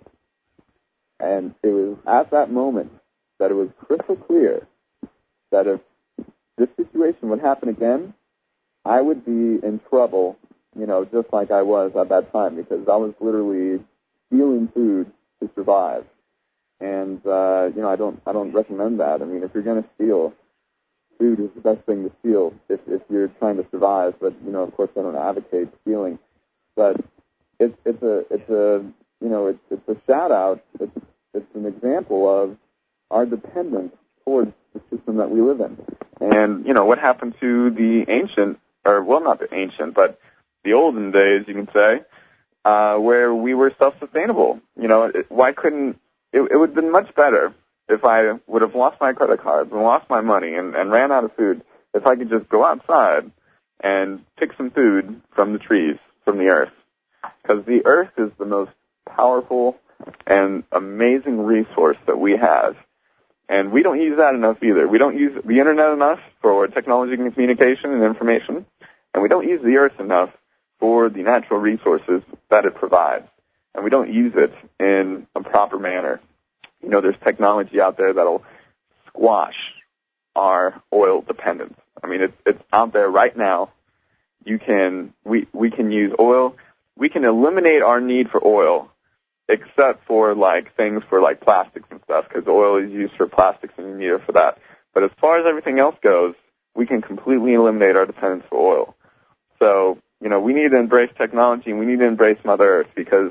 And it was at that moment that it was crystal clear that if this situation would happen again, I would be in trouble, you know, just like I was at that time, because I was literally stealing food to survive. And, uh, you know, I don't, I don't recommend that. I mean, if you're going to steal, food is the best thing to steal if, if you're trying to survive. But, you know, of course, I don't advocate stealing. But it's, it's a, it's a, you know, it's, it's a shout out. It's, it's an example of our dependence towards the system that we live in. And, you know, what happened to the ancient, or, well, not the ancient, but the olden days, you can say, Uh, where we were self-sustainable. You know, it, why couldn't, it, it would have been much better if I would have lost my credit cards and lost my money and, and ran out of food, if I could just go outside and pick some food from the trees, from the earth. Because the earth is the most powerful and amazing resource that we have. And we don't use that enough either. We don't use the internet enough for technology and communication and information, and we don't use the earth enough for the natural resources that it provides. And we don't use it in a proper manner. You know, there's technology out there that'll squash our oil dependence. I mean, it's, it's out there right now. You can, we, we can use oil. We can eliminate our need for oil, except for, like, things for, like, plastics and stuff, because oil is used for plastics and you need it for that. But as far as everything else goes, we can completely eliminate our dependence for oil. So, you know, we need to embrace technology, and we need to embrace Mother Earth, because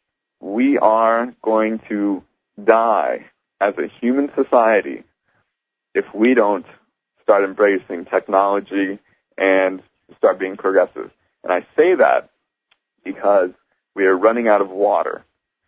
we are going to die as a human society if we don't start embracing technology and start being progressive. And I say that because we are running out of water.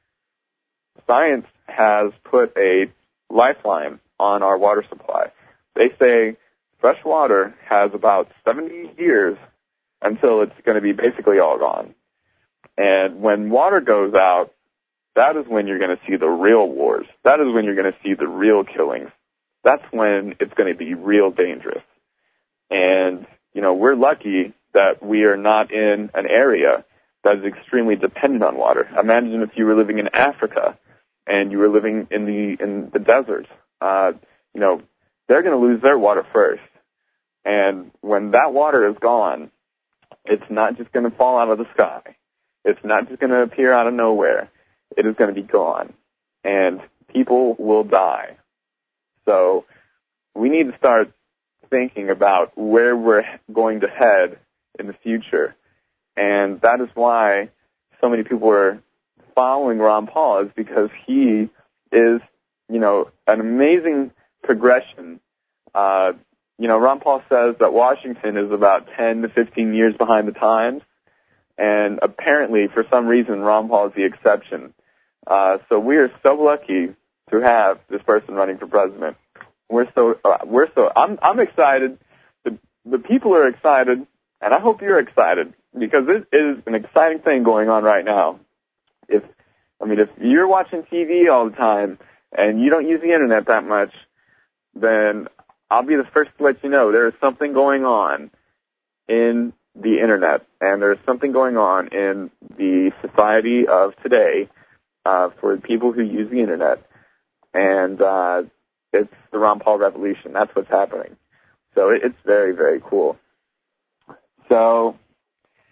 Science has put a lifeline on our water supply. They say fresh water has about seventy years until it's going to be basically all gone. And when water goes out, that is when you're going to see the real wars. That is when you're going to see the real killings. That's when it's going to be real dangerous. And, you know, we're lucky that we are not in an area that is extremely dependent on water. Imagine if you were living in Africa and you were living in the in the desert. Uh, you know, they're going to lose their water first. And when that water is gone, it's not just going to fall out of the sky. It's not just going to appear out of nowhere. It is going to be gone. And people will die. So we need to start thinking about where we're going to head in the future. And that is why so many people are following Ron Paul, is because he is, you know, an amazing progression. Uh, you know, Ron Paul says that Washington is about ten to fifteen years behind the times. And apparently, for some reason, Ron Paul is the exception. Uh, so we are so lucky to have this person running for president. We're so, uh, we're so, I'm, I'm excited. The, the people are excited, and I hope you're excited, because it is an exciting thing going on right now. If, I mean, if you're watching T V all the time and you don't use the internet that much, then I'll be the first to let you know there is something going on in the internet, and there's something going on in the society of today uh, for people who use the internet, and uh, it's the Ron Paul revolution. That's what's happening. So it, it's very, very cool. So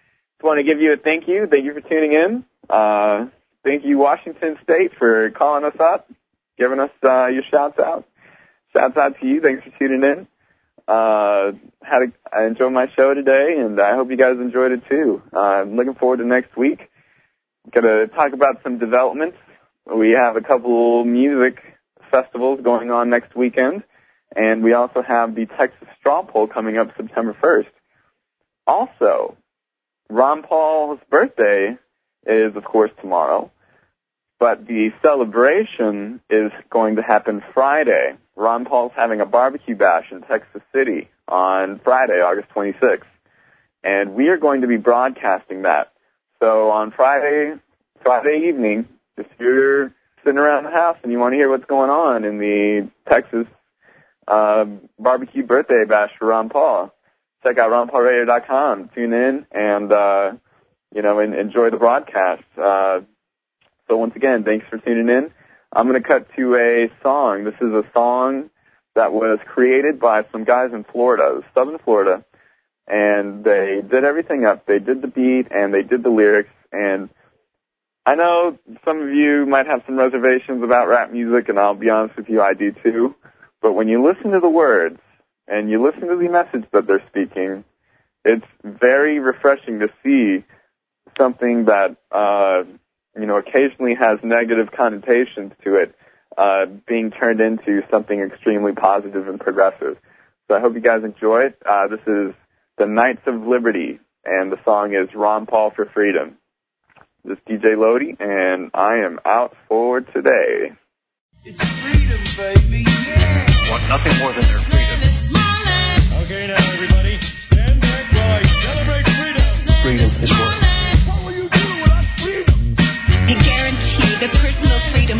just want to give you a thank you. Thank you for tuning in. Uh, thank you, Washington State, for calling us up, giving us uh, your shouts out. Shouts out to you. Thanks for tuning in. Uh, had a, I enjoyed my show today, and I hope you guys enjoyed it too. Uh, I'm looking forward to next week. Gonna talk about some developments. We have a couple music festivals going on next weekend, and we also have the Texas Straw Poll coming up September first. Also, Ron Paul's birthday is, of course, tomorrow, but the celebration is going to happen Friday. Ron Paul's having a barbecue bash in Texas City on Friday, August twenty-sixth, and we are going to be broadcasting that. So on Friday, Friday evening, if you're sitting around the house and you want to hear what's going on in the Texas uh, barbecue birthday bash for Ron Paul, check out ron paul radio dot com. Tune in and, uh, you know, and enjoy the broadcast. Uh, so once again, thanks for tuning in. I'm going to cut to a song. This is a song that was created by some guys in Florida, southern Florida, and they did everything up. They did the beat and they did the lyrics, and I know some of you might have some reservations about rap music, and I'll be honest with you, I do too. But when you listen to the words and you listen to the message that they're speaking, it's very refreshing to see something that, uh, you know, occasionally has negative connotations to it, uh, being turned into something extremely positive and progressive. So I hope you guys enjoy it. Uh, this is the Knights of Liberty, and the song is Ron Paul for Freedom. This is D J Lodi, and I am out for today. It's freedom, baby, yeah. Want nothing more than their freedom. Okay, now, everybody, stand back while I celebrate freedom. Freedom is work. What will you do without freedom? I guarantee the personal freedom.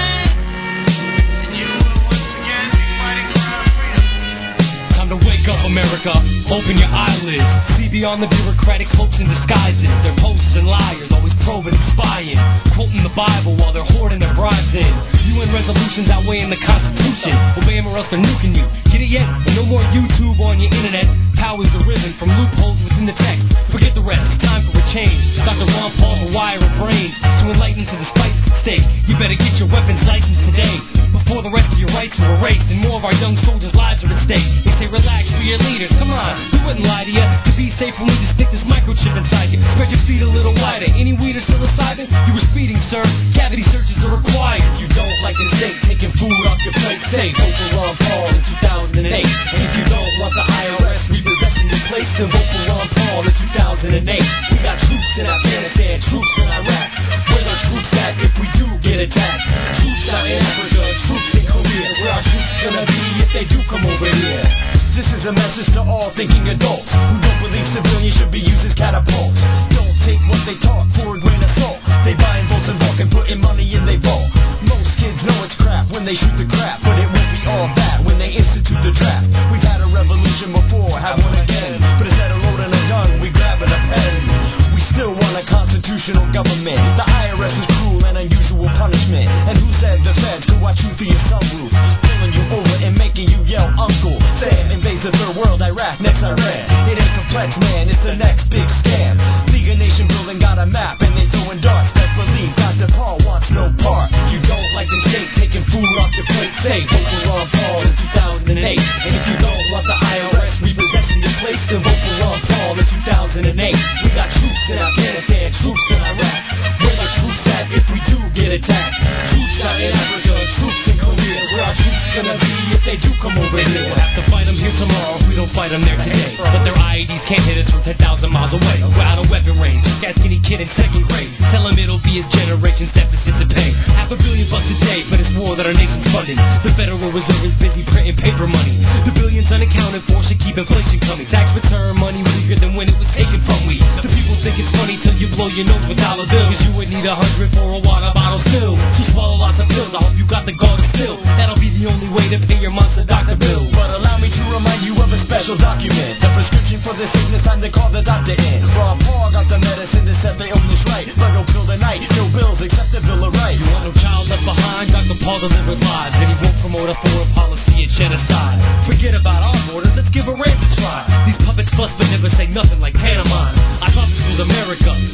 And you will once again be fighting for our freedom. Time to wake up, America. Open your eyelids. See beyond the bureaucratic cloaks and disguises. They're posters and liars, always probing and spying. Quoting the Bible while they're hoarding their bribes in. U N resolutions outweighing the Constitution. Obey them or else they're nuking you. Get it yet? No more YouTube on your internet. Powers arisen from loopholes within the text. Forget the rest. It's time for a change. Doctor Ron Paul will wire a brain to enlighten to the spice at stake. You better get your weapons licensed today before the rest of your rights are erased and more of our young soldiers' lives are at stake. They say relax for your leaders. Come on, we wouldn't lie to you. To be safe, we need to stick this microchip inside you. Spread your feet a little wider. Any weed or psilocybin? You were speeding, sir. Cavity searches are required. You don't like the state taking food off your plate. Say vote for Ron Paul in two thousand eight. And if you don't want the I R S repossessing your place, then vote for Ron Paul in two thousand eight. We got troops in Afghanistan, troops in Iraq. Where the troops at if we do get attacked? Troops out in Africa, troops in Korea. Where our troops gonna be if they do come over here? This is a message to all thinking adults who don't believe civilians should be used as catapults. Don't take what they talk for a grain of salt. They buying votes in bulk and putting money in they vault. Most kids know it's crap when they shoot the crap, but it won't be all that when they institute the draft. We've had a revolution before, have one again, but instead of loading a gun, we grabbing a pen. We still want a constitutional government. The I R S is cruel and unusual punishment. And who said the feds could watch you through your sunroof, pulling you over and making you yell uncle? Sam invades the third world, Iraq, next Iran. It ain't complex, man, it's the next big scam. League of Nation building got a map and they throwing darts. Best believe Doctor Paul wants no part. If you don't like the state taking food off your plate, say vote for Ron Paul in two thousand eight. And if you don't want the I R S repossessing your place, then vote for Ron Paul in two thousand eight. We got troops in Afghanistan, troops in Iraq. Where the troops at if we do get attacked? Troops out in Africa, troops in Korea. Where our troops gonna be if they do come over here? We'll have to fight them here tomorrow if we don't fight them there today. But their I E Ds can't hit us from ten thousand miles away. We're out of weapon range, just ask any kid in second grade. Tell them it'll be a generation's deficit to pay. Half a billion bucks a day for this war that our nation's funding. The Federal Reserve is busy printing paper money. The billions unaccounted for should keep inflation coming. Tax return money weaker than when it was taken from we. The people think it's funny till you blow your nose with dollar bills. Cause you would need a hundred for a water bottle still. To swallow lots of pills, I hope you got the guard still. That'll be the only way to pay your monthly doctor bill. But allow me to remind you of a special document. The prescription for this sickness, time to call the doctor in. Ron Paul got the medicine that said they own this right. But no pill tonight, no bills except the bill of rights. You want no child left behind? Doctor Paul delivered lives. And he won't promote a foreign policy of genocide. Forget about our borders, let's give Iran a try. These puppets fuss but never say nothing like Panama. I thought this was America.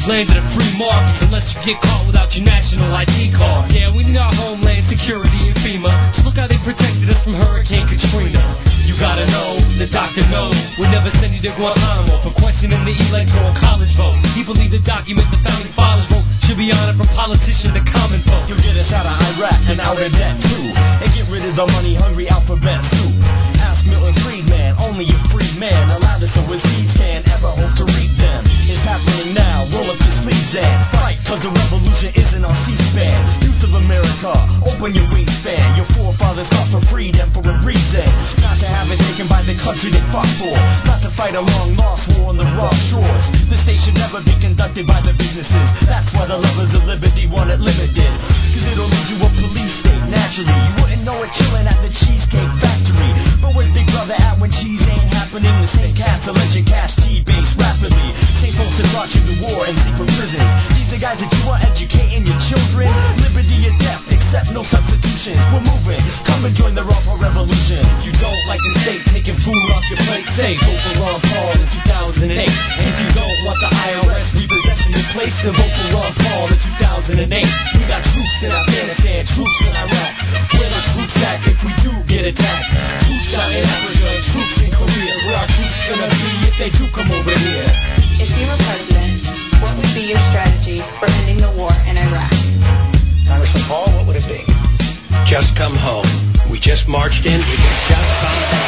landed a free market unless you get caught without your national I D card. Yeah, we need our homeland security and FEMA. So look how they protected us from Hurricane Katrina. You gotta know, the doctor knows, we'll never send you to Guantanamo for questioning the electoral college vote. He believed the document the founding fathers wrote should be honored from politician to common folk. You get us out of Iraq and out of debt too, and get rid of the money-hungry alphabet soup. Ask Milton Friedman, only a free man allowed us so his seeds can ever hope to reap them. It's happening now, roll up your sleeves and fight, cause the revolution isn't on C-SPAN. Youth of America, open your wingspan. Your forefathers fought for freedom for a reason, not to have it taken by the country they fought for, not to fight a long-lost war on the wrong shores. This state should never be conducted by the businesses. That's why the lovers of liberty want it limited, cause it'll lead you a police state naturally. You wouldn't know it chilling at the Cheesecake Factory. But where's Big Brother at when cheese ain't happening? The same cast, alleged cash T-base rapidly. Same folks that brought you to war and secret prisons. These are guys that you are educating your children. Liberty or death, accept no substitutions. We're moving, come and join the Raw Revolution. If you don't like the state taking food off your plate, say vote for Ron Paul in two thousand eight. And if you don't want the I R S repossessing your place, then vote for Ron Paul in two thousand eight. We got troops in Afghanistan, troops in Iraq. Where the troops at if we do get attacked? Troops out in Africa and troops in Korea. Where our troops gonna be if they do come over here? If you were president, what would be your strategy for ending the war in Iraq? Congressman Paul, what would it be? Just come home. We just marched in. We can just come home.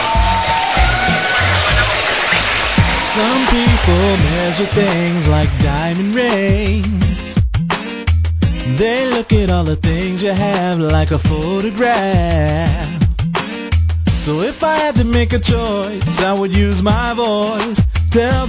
Some people measure things like diamond rings. They look at all the things you have like a photograph. So if I had to make a choice, I would use my voice. Tell